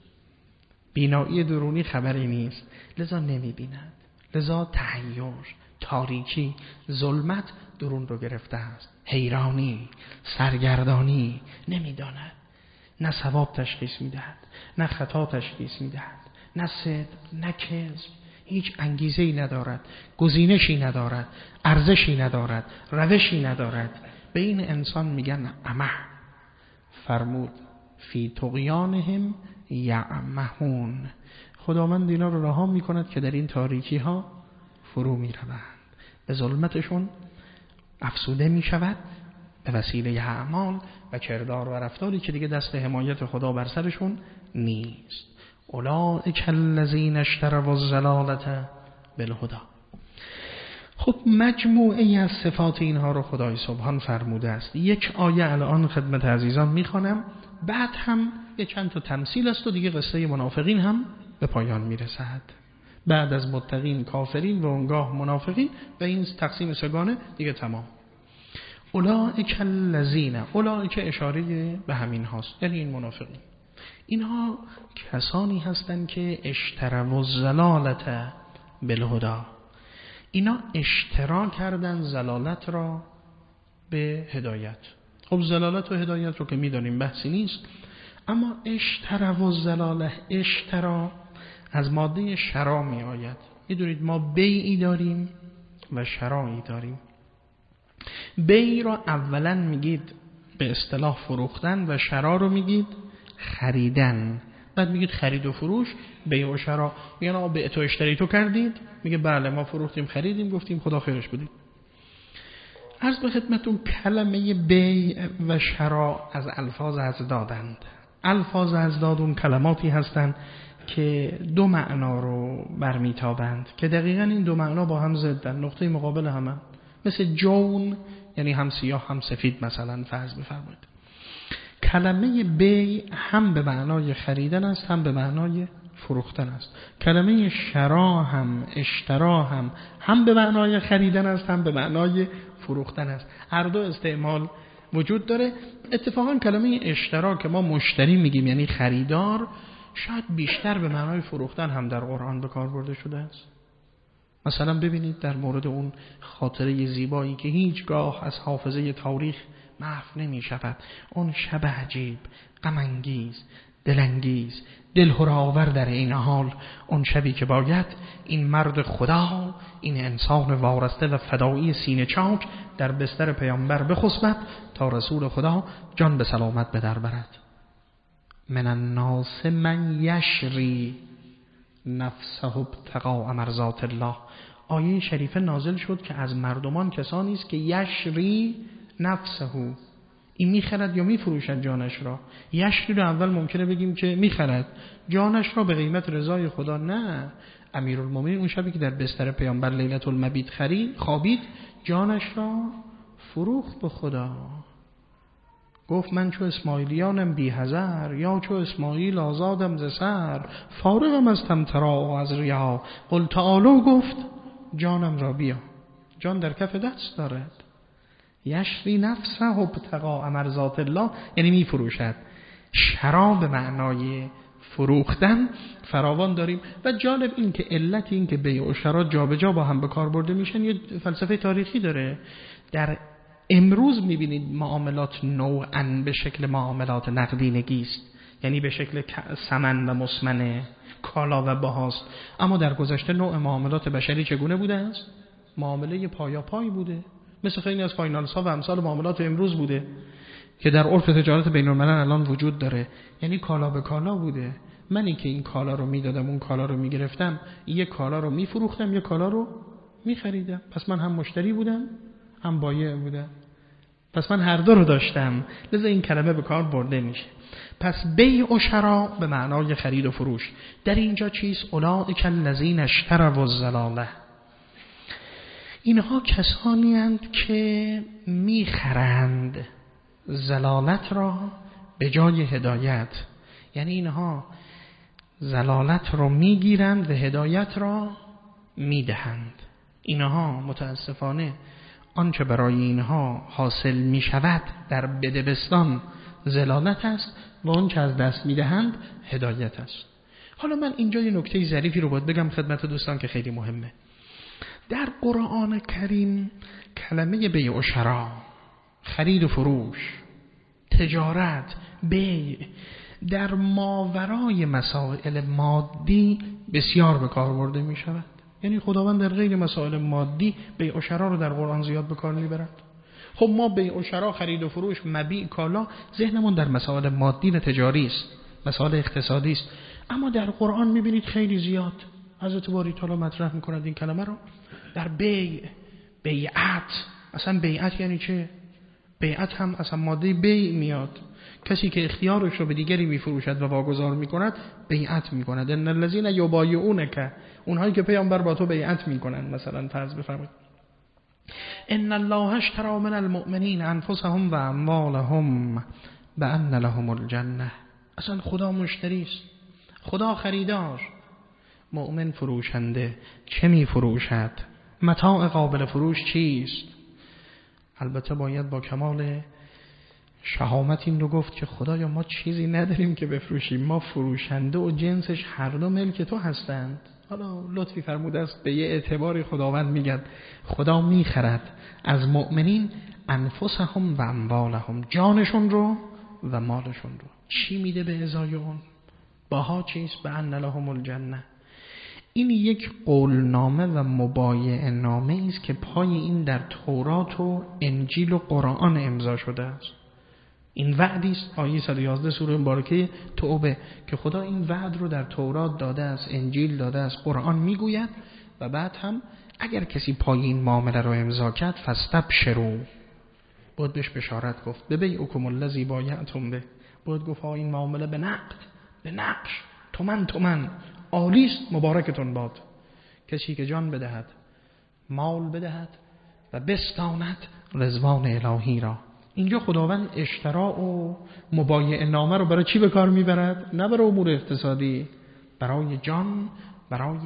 بینایی درونی خبری نیست، لذا نمی بیند. لذا تحیر، تاریکی، ظلمت درون رو گرفته است، حیرانی، سرگردانی، نمیداند، نه ثواب تشخیص میدهد، نه خطا تشخیص میدهد، نه صدق، نه کذب، هیچ انگیزه‌ای ندارد، گزینشی ندارد، ارزشی ندارد، روشی ندارد. به این انسان میگن امه. فرمود فی طغیانهم یعمهون. خداوند اینا رو رها میکند که در این تاریکی ها فرو میروند، به ظلمتشون افسوده میشود به وسیله اعمال و کردار و رفتاری که دیگه دست حمایت خدا بر سرشون نیست. اولئک الذین اشتروا الضلالة بالهدی. خب مجموعه از صفات اینها رو خدای سبحان فرموده است. یک آیه الان خدمت عزیزان میخوانم، بعد هم یک چند تا تمثیل است و دیگه قصه منافقین هم به پایان میرسد. بعد از متقین کافرین و اونگاه منافقین و این تقسیم سگانه دیگه تمام. اولئک الذین، اولئک اشاره به همین هاست، یعنی این منافقین. اینها کسانی هستند که اشتروا الضلالة بالهدی، اینا اشترا کردن ضلالت را به هدایت. خب ضلالت و هدایت رو که میدانیم بحثی نیست، اما اشتروا الضلاله، اشترا از ماده شرا می آید. میدونید ما بیعی داریم و شرایی داریم. بیع را اولا میگید به اصطلاح فروختن و شرا رو میگید خریدن. بعد میگید خرید و فروش، بیع و شرا. میگن آقا بیع تو اشتری تو کردید، میگه بله ما فروختیم خریدیم، گفتیم خدا خیرش بدید. عرض به خدمتون کلمه بیع و شرا از الفاظ ازدادند. الفاظ ازداد اون کلماتی هستند که دو معنا رو برمیتابند که دقیقاً این دو معنا با هم ضدن، نقطه مقابل همه. مثل جون یعنی هم سیاه هم سفید مثلا فرض بفرمایید. کلمه بیع هم به معنای خریدن است هم به معنای فروختن است. کلمه شرا هم اشترا هم هم به معنای خریدن است هم به معنای فروختن است. هر دو استعمال وجود داره. اتفاقا کلمه اشترا که ما مشتری میگیم یعنی خریدار، شاید بیشتر به معنای فروختن هم در قرآن به کار برده شده است. مثلا ببینید در مورد اون خاطره زیبایی که هیچگاه از حافظه تاریخ محو نمی شود، اون شب عجیب، غم انگیز، دلانگیز، دلهره‌آور در این حال، اون شبی که باید این مرد خدا، این انسان وارسته و فدایی سینه چاک در بستر پیامبر بخسبد تا رسول خدا جان به سلامت به در برد. من الناس من یشری نفسه ابتغاء مرضات الله. آیه شریفه نازل شد که از مردمان کسانی است که یشری نفسه، این میخرد یا میفروشد جانش را. یشری رو اول ممکنه بگیم که میخرد جانش را به قیمت رضای خدا، نه. امیرالمومنین اون شبی که در بستر پیامبر لیلة المبیت خرید خوابید، جانش را فروخت به خدا. گفت من چو اسماعیلیانم بی حذر، یا چو اسماعیل آزادم ز سر، فارغم از طمطراق و از ریا، قل تعالوا گفت جانم را بیا. جان در کف دست دارد. یشری نفسه ابتغاء مرضات الله یعنی می فروشد. شرا به معنای فروختن فراوان داریم. و جالب این که علت این که بیع و شرا جابجا با هم به کار برده میشن یه فلسفه تاریخی داره. در امروز میبینید معاملات نوعاً به شکل معاملات نقدینگی است، یعنی به شکل ثمن و مسمن، کالا و بهاست. اما در گذشته نوع معاملات بشری چگونه بوده است؟ معامله پایا پای بوده، مثل خیلی از فاینانس ها و امثال معاملات امروز بوده که در عرف تجارت بین الملل الان وجود داره. یعنی کالا به کالا بوده. منی که این کالا رو میدادم اون کالا رو میگرفتم، یک کالا رو میفروختم یک کالا رو میخریدم، پس من هم مشتری بودم هم بایع بودم، پس من هر دو رو داشتم. لذا این کلمه به کار برده میشه. پس بیع و شرا به معنای خرید و فروش. در اینجا چیست؟ اولئک الذین اشتروا الضلاله، اینها کسانی اند که میخرند ضلالت را به جای هدایت. یعنی اینها ضلالت را میگیرند و هدایت را میدهند. اینها متاسفانه آنچه برای اینها حاصل می شود در بدبستان ضلالت است و آنچه از دست می دهند هدایت است. حالا من اینجا یه نکته ظریفی رو باید بگم خدمت دوستان که خیلی مهمه. در قرآن کریم کلمه بیع و شرا، خرید و فروش، تجارت، بیع در ماورای مسائل مادی بسیار به کار برده می شود. یعنی خداوند در غیر مسائل مادی بیع و شرا رو در قرآن زیاد به کار میبرد. خب ما بیع و شرا، خرید و فروش، مبیع کالا، ذهنمون در مسائل مادی و تجاری است، مسائل اقتصادی است. اما در قرآن میبینید خیلی زیاد حضرت باری تعالی مطرح میکند این کلمه رو. در بیع، بیعت، اصلا بیعت یعنی چه؟ بیعت هم اصلا ماده بیع میاد. کسی که اختیارش رو به دیگری میفروشد و واگذار میکند بیعت میکند. ان الذين یبایعونک، اونهایی که پیامبر با تو بیعت میکنن. مثلا فرض بفرمایید ان الله اشتری من المؤمنین انفسهم و اموالهم بان لهم الجنه. اصلا خدا مشتری است، خدا خریدار. مؤمن فروشنده چه می فروشد؟ متاع قابل فروش چیست؟ البته باید با کمال شهامت این رو گفت که خدایا ما چیزی نداریم که بفروشیم، ما فروشنده و جنسش هر دو ملک تو هستند. حالا لطفی فرموده است به یه اعتباری خداوند میگه خدا میخرد از مؤمنین انفسهم و اموالهم، جانشون رو و مالشون رو. چی میده به ازای اون؟ باها چیست؟ به ان لهم الجنه. این یک قولنامه و مبایعه نامه است که پای این در تورات و انجیل و قرآن امضا شده است. این وعدی است، آیه صد و یازده سوره مبارکه توبه، که خدا این وعد رو در تورات داده است، انجیل داده است، قرآن میگوید. و بعد هم اگر کسی پای این معامله رو امضا کرد فاستبشروا، بود بهش بشارت گفت، به بیعکم الذی بایعتم به، بود گفت این معامله به نقد، به نقش، تومن تومن عالیست، مبارکتون باد. کسی که جان بدهد، مال بدهد و بستاند رضوان الهی را. اینجا خداوند اشترا و مبایعه نامه رو برای چی به کار میبرد؟ نه برای امور اقتصادی، برای جان، برای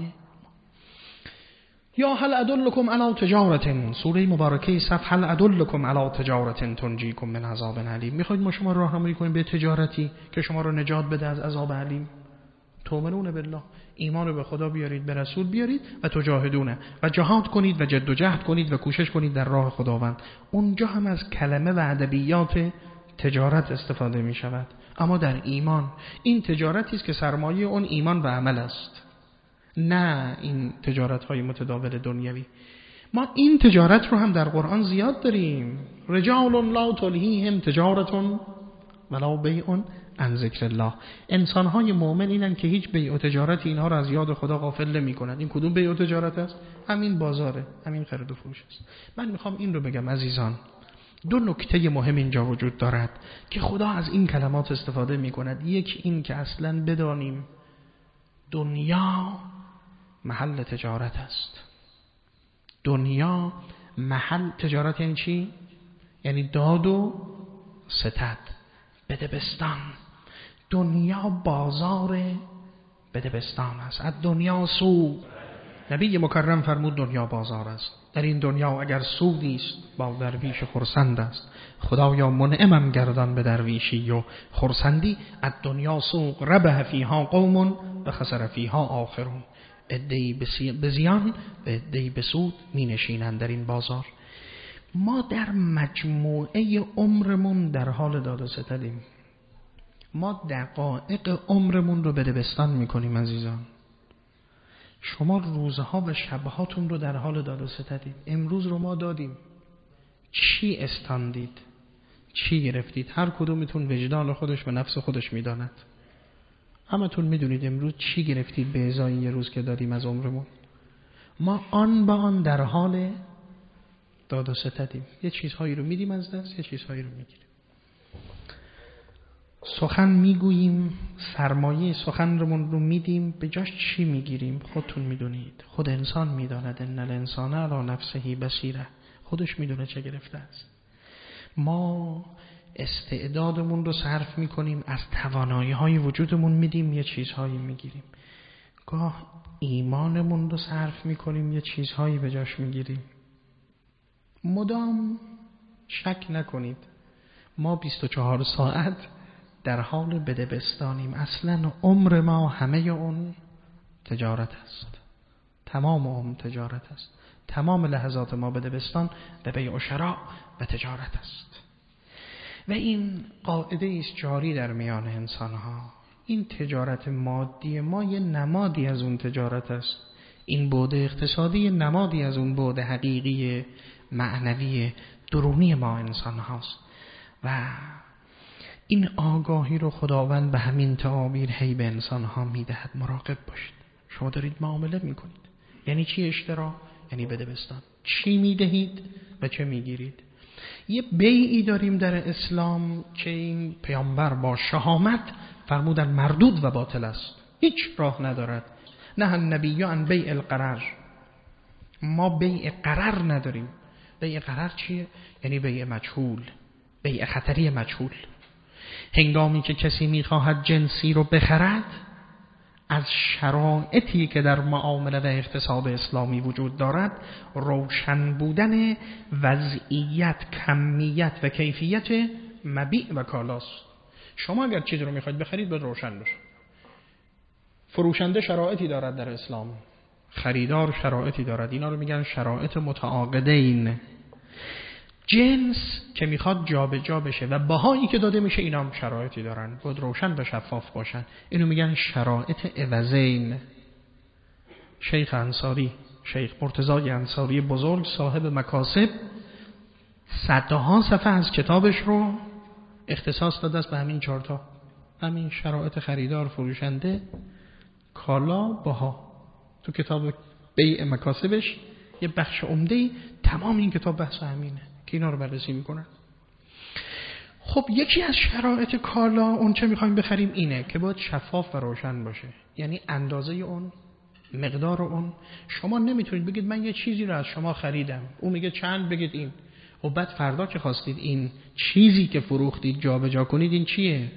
یا هل ادلکم علی تجارت، سوره مبارکه صف، هل ادلکم علی تجارت تنجیکم من عذاب علیم. میخواید ما شما رو راهنمایی کنیم به تجارتی که شما رو نجات بده از عذاب علیم؟ تؤمنون بالله، ایمان به خدا بیارید، به رسول بیارید، و تجاهدونه، و جهاد کنید و جد و جهد کنید و کوشش کنید در راه خداوند. اونجا هم از کلمه و ادبیات تجارت استفاده می شود. اما در ایمان این تجارتی است که سرمایه اون ایمان و عمل است، نه این تجارت های متداول دنیوی. ما این تجارت رو هم در قرآن زیاد داریم. رجال لا تلهیهم تجارت ولا بیع عن ذکر الله. انسان های مؤمن اینن که هیچ بیع و تجارت اینها رو از یاد خدا غافل نمی کنند. این کدوم بیع و تجارت است؟ همین بازاره، همین خرید و فروش است. من میخوام این رو بگم عزیزان، دو نکته مهم اینجا وجود دارد که خدا از این کلمات استفاده می کند. یک این که اصلا بدانیم دنیا محل تجارت است. دنیا محل تجارت یعنی چی؟ یعنی داد و ستد، بدبستان. دنیا بازار بدبستان است. از دنیا سود، نبی مکرم فرمود دنیا بازار است. در این دنیا اگر سودی است با درویش خرسند است. خدایا منعمم گردان به درویشی و خرسندی. از دنیا سوق ربح فیها قوم و خسر فیها آخرون. عده‌ای به زیان و عده‌ای به سود می نشینند در این بازار. ما در مجموعه عمرمون در حال داد و ستدیم. ما دقایق عمرمون رو بدبستان میکنیم عزیزان. شما روزها و شبهاتون رو در حال داد و ستدید. امروز رو ما دادیم، چی استاندید؟ چی گرفتید؟ هر کدومتون وجدان خودش و نفس خودش میداند. همتون میدونید امروز چی گرفتید به ازای یه روز که دادیم از عمرمون. ما آن با آن در حال داد و ستدیم. یه چیزهایی رو میدیم از دست، یه چیزهایی رو میگیریم. سخن میگوییم، سرمایه سخن رو رو میدیم، به جاش چی میگیریم؟ خودتون میدونید، خود انسان میداند. ان الانسان علی نفسه بصیره، خودش میدونه چه گرفته است. ما استعدادمون رو صرف میکنیم، از توانایی های وجودمون میدیم، یه چیزهایی میگیریم. گاه ایمانمون رو صرف میکنیم، یه چیزهایی به جاش میگیریم. مدام شک نکنید ما بیست و چهار ساعت در حال بدبستانیم. اصلا عمر ما همه اون تجارت است، تمام اون تجارت است. تمام لحظات ما بدبستان به بیع و شراء و تجارت است. و این قاعده است جاری در میان انسان ها. این تجارت مادی ما یه نمادی از اون تجارت است. این بعد اقتصادی نمادی از اون بعد حقیقی معنوی درونی ما انسان هاست. و این آگاهی رو خداوند به همین تعابیر هی به انسان ها میدهد. مراقب باشید. شما دارید معامله میکنید. یعنی چی اشترا؟ یعنی بدبستان. چی میدهید و چه میگیرید؟ یه بیعی داریم در اسلام که این پیامبر با شهامت فرمودن مردود و باطل است، هیچ راه ندارد. نه النبی عن بیع القرار. ما بیع قرار نداریم. بیع قرار چیه؟ یعنی بیع مجهول، بیع خطری مجهول. هنگامی که کسی میخواهد جنسی رو بخرد، از شرایطی که در معامله و اقتصاد اسلامی وجود دارد روشن بودن وضعیت، کمیت و کیفیت مبیع و کالاست. شما اگر چیزی رو میخواید بخرید باید روشن بشه. فروشنده شرایطی دارد در اسلام، خریدار شرایطی دارد، اینا رو میگن شرایط متعاقدین. جنس که میخواد جابجا بشه و بهایی که داده میشه اینا هم شرایطی دارن، باید روشن و شفاف باشن. اینو میگن شرایط عوضین. شیخ انصاری، شیخ مرتضی انصاری بزرگ صاحب مکاسب، صدها صفحه از کتابش رو اختصاص داده است به همین چهار تا، همین شرایط خریدار، فروشنده، کالا، بها. تو کتاب بیع مکاسبش یه بخش عمده‌ای تمام این کتاب بحث همینه که اینا رو بررسی میکنن. خب یکی از شرایط کالا، اون چه میخوایم بخریم، اینه که باید شفاف و روشن باشه. یعنی اندازه اون، مقدار اون. شما نمیتونید بگید من یه چیزی رو از شما خریدم، اون میگه چند، بگید این، و بعد فردا که خواستید این چیزی که فروختید جابجا کنید، این چیه؟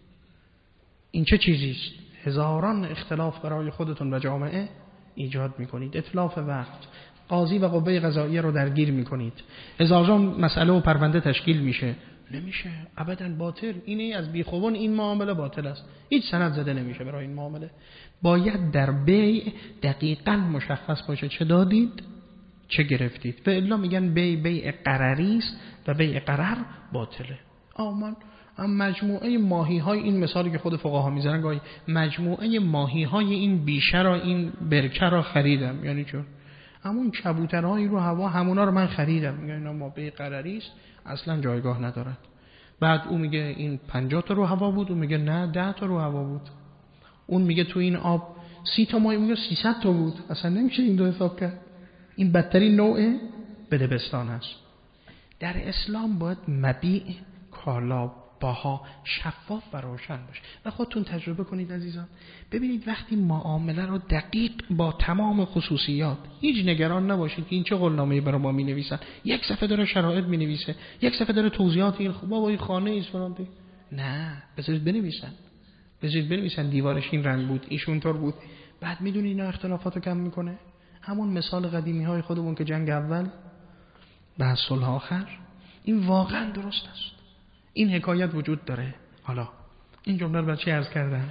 این چه چیزیست؟ هزاران اختلاف برای خودتون و جامعه ایجاد میکنید. اتلاف وقت، قاضی و قوه قضاییه رو درگیر میکنید، هزاران مسئله و پرونده تشکیل میشه. نمیشه، ابدا باطل. اینه از بیخوبان این معامله باطل است، هیچ سند زده نمیشه برای این معامله. باید در بیع دقیقاً مشخص باشه چه دادید چه گرفتید. و الا میگن بیع بیع قرری است و بیع قرر باطله. آمان مجموعه ماهی های، این مثالی که خود فقها میزنن گاهی، مجموعه ماهی های این بیشه را، این برکه را خریدم. یعنی چون همون کبوترهای رو هوا، همونا رو من خریدم. میگن اینا ما بیع قرری است، اصلا جایگاه ندارد. بعد اون میگه این پنجاه تا رو هوا بود، اون میگه نه ده تا رو هوا بود. اون میگه تو این آب سی تا ماهی، میگه سیصد تا بود. اصلا نمیشه این دو حساب کرد. این بدترین نوع بدبستان است. در اسلام باید مبیع، کالا، باها شفاف و روشن باشه. و خودتون تجربه کنید عزیزان، ببینید وقتی معامله رو دقیق با تمام خصوصیات، هیچ نگران نباشید که این چه قولنامه‌ای برای ما می‌نویسن، یک صفحه داره شرایط می‌نویسه، یک صفحه داره توضیحات، این خب بابا این خانه ایست فلان. نه، بذارید بنویسن، بذارید بنویسن دیوارش این رنگ بود، ایشون طور بود. بعد میدونی اینا اختلافاتو کم میکنه. همون مثال قدیمی‌های خودمون که جنگ اول بعد صلح آخر، این واقعا درست است. این حکایت وجود داره. حالا این جمله رو بچه عرض کردم،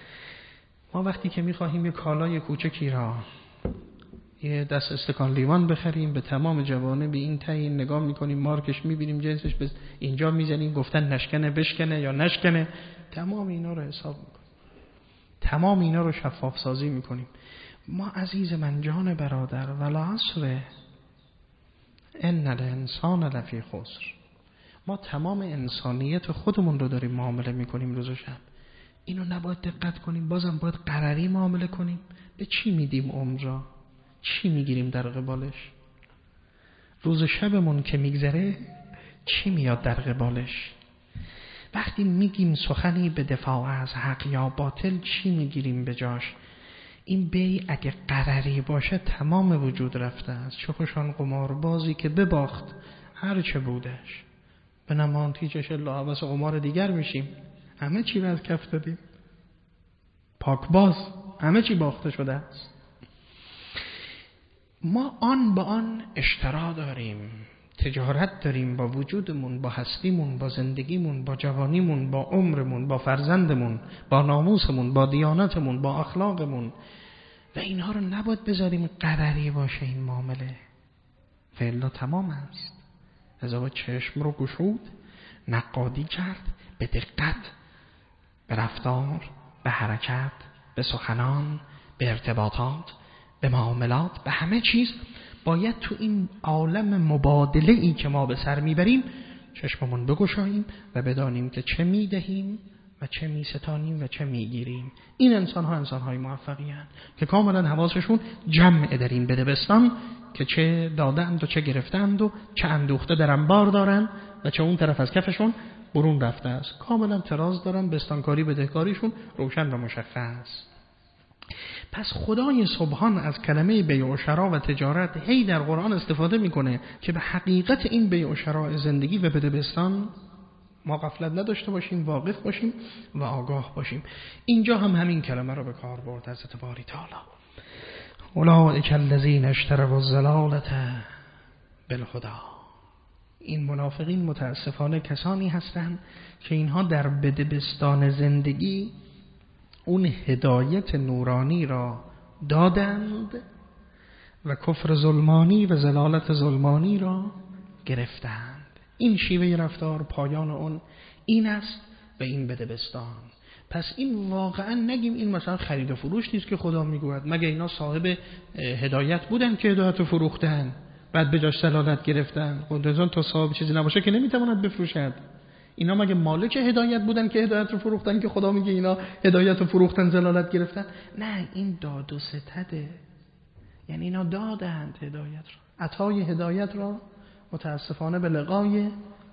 ما وقتی که میخواهیم یه کالای کوچکی را، یه دست استکان لیوان بخریم، به تمام جوانب این تعیین نگاه میکنیم، مارکش میبینیم، جنسش به اینجا میزنیم، گفتن نشکنه بشکنه یا نشکنه، تمام اینا رو حساب میکنیم، تمام اینا رو شفاف سازی میکنیم. ما عزیز من جان برادر، والعصر ان الانسان لفی خسر، ما تمام انسانیت خودمون رو داریم معامله میکنیم روز و شب. اینو نباید دقت کنیم؟ بازم باید قرری معامله کنیم؟ به چی میدیم عمر را؟ چی میگیریم در قبالش؟ روز و شبمون که میگذره چی میاد در قبالش؟ وقتی میگیم سخنی به دفاع از حق یا باطل چی میگیریم به جاش؟ این بیع اگه قرری باشه تمام وجود رفته است. چه خوشان قماربازی که بباخت هر چه بودش، به نمان تیجش الا عوض قمار دیگر میشیم. همه چی رو از کف دادیم، پاکباز، همه چی باخته شده است. ما آن با آن اشترا داریم، تجارت داریم با وجودمون، با هستیمون، با زندگیمون، با جوانیمون، با عمرمون، با فرزندمون، با ناموسمون، با دیانتمون، با اخلاقمون. و اینها رو نباید بذاریم قرری باشه این معامله، فعلا تمام است. از اول چشم رو گشود، نقادی کرد، به دقت، به رفتار، به حرکت، به سخنان، به ارتباطات، به معاملات، به همه چیز. باید تو این عالم مبادله ای که ما به سر میبریم چشممون بگشاییم و بدانیم که چه میدهیم و چه میستانیم و چه میگیریم. این انسان ها انسان های موفقی هستند که کاملا حواسشون جمع در این بدبستان که چه دادند و چه گرفتند و چه اندوخته در انبار دارن و چه اون طرف از کفشون برون رفته است. کاملا تراز دارن، بستانکاری بدهکاریشون روشن و مشخص. پس خدای سبحان از کلمه بیع و شرا و تجارت هی در قرآن استفاده میکنه که به حقیقت این بیع و شراء زندگی و بدبستان ما غفلت نداشته باشیم، واقف باشیم و آگاه باشیم. اینجا هم همین کلمه رو به کار برد حضرت باری تعالی. اولئک الذین اشتروا الضلالة بالهدی. این منافقین متاسفانه کسانی هستند که اینها در بدبستان زندگی اون هدایت نورانی را دادند و کفر ظلمانی و ضلالت ظلمانی را گرفتند. این شیوه رفتار پایان اون این است و این بدبستان. پس این واقعا نگیم این مثلا خرید و فروش نیست که خدا میگوید. مگه اینا صاحب هدایت بودن که هدایت رو فروختن بعد به جاش ضلالت گرفتن؟ خودشون تا صاحب چیزی نباشه که نمیتواند بفروشد. اینا مگه مالک هدایت بودن که هدایت رو فروختن که خدا میگه اینا هدایت رو فروختن ضلالت گرفتن؟ نه، این داد و ستده. یعنی اینا دادند هدایت را، عطای هدایت را متاسفانه به لقای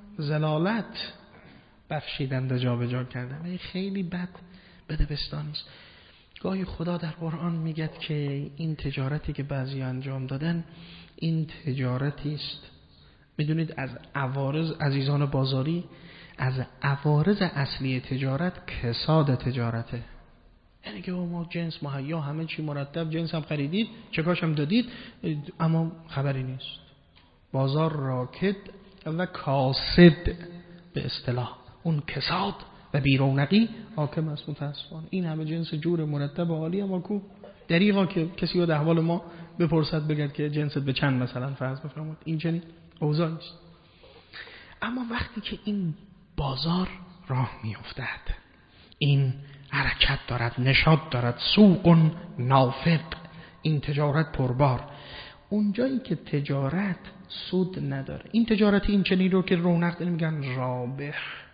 ضلالت بخشیدند، جا به جا کردند. این خیلی بد بدبستانی است. گاهی خدا در قرآن میگه که این تجارتی که بعضی انجام دادن این تجارتی است. میدونید از عوارض، عزیزان بازاری، از عوارض اصلی تجارت کساد تجارته. یعنی که ما جنس مهیا، همه چی مرتب، جنس هم خریدید، چکاش هم دادید، اما خبری نیست. بازار راکد و کاسد به اصطلاح، اون کساد و بیرونقی حاکم است متاسفانه. این همه جنس جور مرتب عالی، اما کو دریغا که کسی رو احوال ما بپرسد بگد که جنست به چند مثلا فرض بفرمایید. این چنین اوضاعی است. اما وقتی که این بازار راه میافتد، این حرکت دارد، نشاط دارد، سوق نافق، این تجارت پربار، اونجایی که تجارت سود نداره، این تجارت این چنین رو که رونق میگن رابح،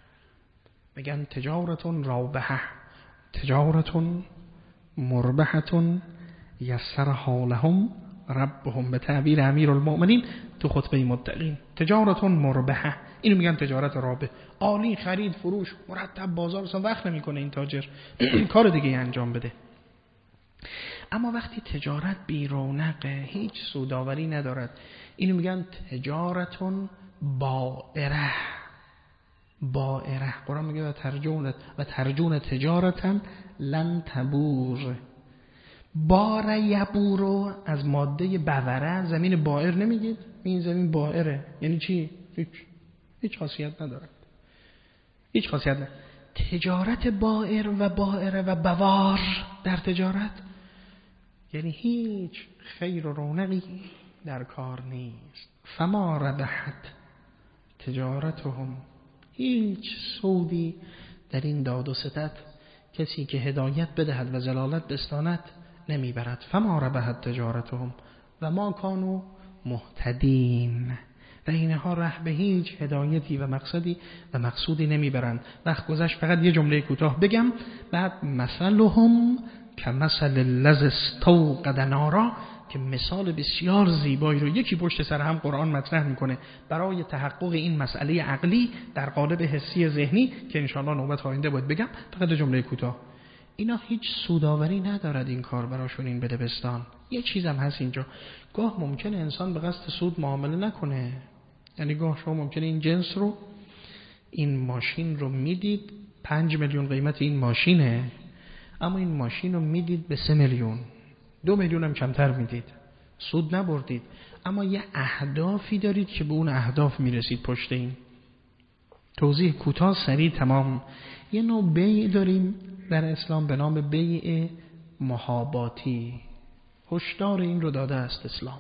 میگن تجارتون رابحه، تجارتون مربحتون یسر حالهم ربهم، به تعبیر امیر المؤمنین تو خطبه متقین، تجارتون مربحه، اینو میگن تجارت رابح. عالی، خرید فروش مرتب، بازار اصلا وقت نمیکنه این تاجر کار دیگه انجام بده. اما وقتی تجارت بی رونقه، هیچ سوداوری ندارد، اینو میگن تجارتون بائره. بائره قرآن میگه و ترجون و ترجون تجارتن لن تبور. بار یبورو از ماده بوره، زمین بائر نمیگید؟ این زمین بائره یعنی چی؟ هیچ هیچ خاصیت نداره، هیچ خاصیت نداره. تجارت بائر و بائره و بوار در تجارت یعنی هیچ خیر و رونقی در کار نیست. فما ربحت تجارتهم، هیچ سودی در این داد و ستد کسی که هدایت بدهد و ضلالت بستاند نمیبرد. فما ربحت تجارتهم و ما کانوا مهتدین، و اینها ره به هیچ هدایتی و مقصدی و مقصودی نمیبرند. وقت گذشت، فقط یه جمله کوتاه بگم بعد. مثلهم کمثل الذی استوقد نارا، که مثال بسیار زیبایی رو یکی پشت سر هم قرآن مطرح میکنه برای تحقق این مسئله عقلی در قالب حسی ذهنی که انشاءالله نوبت آینده باید بگم. فقط جمله کوتاه. اینا هیچ سوداوری ندارد این کار براشون، این بدبستان. یه چیزم هست اینجا، گاه ممکنه انسان به قصد سود معامله نکنه. یعنی گاه شما ممکنه این جنس رو، این ماشین رو میدید پنج میلیون قیمت این ماشینه، اما این ماشین رو میدید به سه میلیون، دو میلیون هم کمتر میدید، سود نبردید، اما یه اهدافی دارید که به اون اهداف میرسید پشت این. توضیح کوتاه سریع تمام. یه نوع بیع داریم در اسلام به نام بیع محاباتی. هشدار این رو داده است اسلام.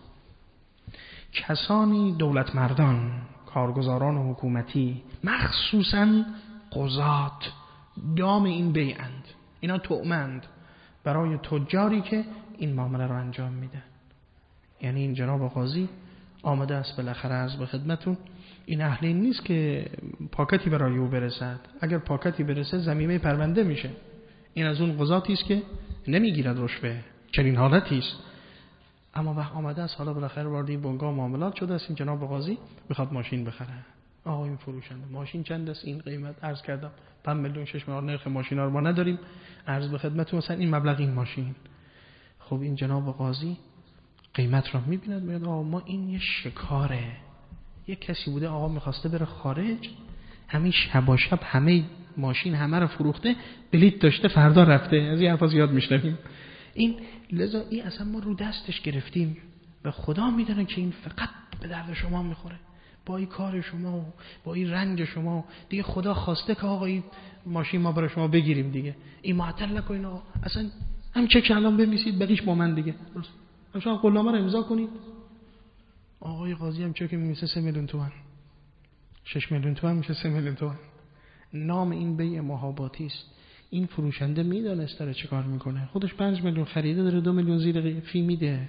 کسانی، دولت مردان، کارگزاران حکومتی، مخصوصاً قضات، دام این بیعند. اینا تؤمند برای تجاری که این معامله رو انجام میدن. یعنی این جناب قاضی آمده است بالاخره عرض به خدمتون، این اهل این نیست که پاکتی برای او برسد. اگر پاکتی برسه ضمیمه پرونده میشه. این از اون قضاتی است که نمیگیرد رشوه، چنین حالتی است. اما وقت آمده است حالا بالاخره وارد این بنگاه معاملات شده است، این جناب قاضی میخواد ماشین بخره. آقا این فروشنده ماشین چند است؟ این قیمت عرض کردم پنج میلیون شش میلیون. نرخ ماشینا رو ما نداریم، عرض به خدمتتون مثلا این مبلغ این ماشین. خب این جناب قاضی قیمت رو میبیند، میاد آقا ما این یه شکاره، یه کسی بوده آقا میخواسته بره خارج، همین شب شب همه ماشین همه رو فروخته، بلیت داشته فردا رفته. از این حرفا زیاد میشنویم. این لذا این اصلا ما رو دستش گرفتیم و خدا میدونه که این فقط به درد شما میخوره، با این کار شما و با این رنگ شما. دیگه خدا خواسته که آقا این ماشین ما برای شما بگیریم دیگه، این معطل نکنین آقا، اصلا هم چک الان بمیسید بقیش با من دیگه، درست هم شما قولنامه رو امضا کنید. آقای قاضی هم چک میمیسه سه میلیون تومان، شش میلیون تومان میشه سه میلیون تومان. نام این بیع محاباتی است. این فروشنده میدونست داره چه کار میکنه، خودش پنج میلیون خریده داره دو میلیون زیر فی میده.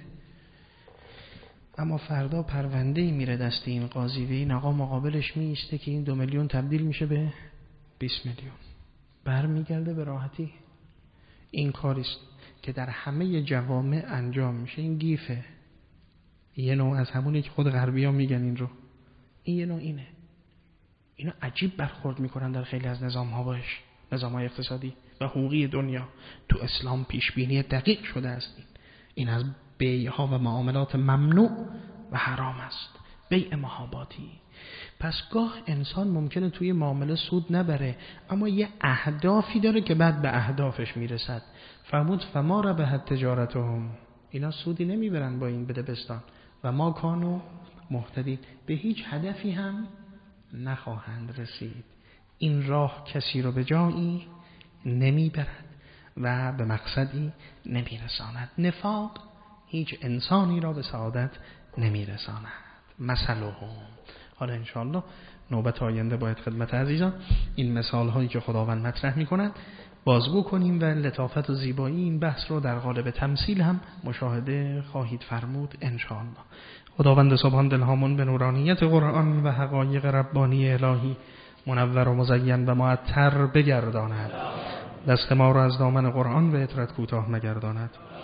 اما فردا پرونده‌ای میره دست این قاضی و این آقا مقابلش میسته که این دو میلیون تبدیل میشه به بیست میلیون، برمیگرده به راحتی. این کاریست که در همه جوامع انجام میشه. این گیفه، یه نوع از همونی که خود غربی‌ها میگن این رو، این یه نوع اینه. اینا عجیب برخورد میکنن در خیلی از نظام‌ها باش، نظام‌های اقتصادی و حقوقی دنیا. تو اسلام پیش بینی دقیق شده است این این از بیع‌ها و معاملات ممنوع و حرام است، بیع محاباتی. پس گاه انسان ممکنه توی معامله سود نبره، اما یه اهدافی داره که بعد به اهدافش میرسد. فرمود فما ربحت تجارتهم، اینا سودی نمیبرن با این بدبستان و ما کانوا مهتدین، به هیچ هدفی هم نخواهند رسید. این راه کسی رو به جایی نمیبرد و به مقصدی نمیرساند. نفاق هیچ انسانی را به سعادت نمیرساند. مثلهم. حالا انشاءالله نوبت آینده باید خدمت عزیزان این مثال هایی که خداوند مطرح میکنند بازگو کنیم و لطافت و زیبایی این بحث رو در قالب تمثیل هم مشاهده خواهید فرمود انشاءالله. خداوند سبحان دلهامون به نورانیت قرآن و حقایق ربانی الهی منور و مزین و معطر بگرداند. دست ما را از دامن قرآن و اطرت کوتاه نگرداند.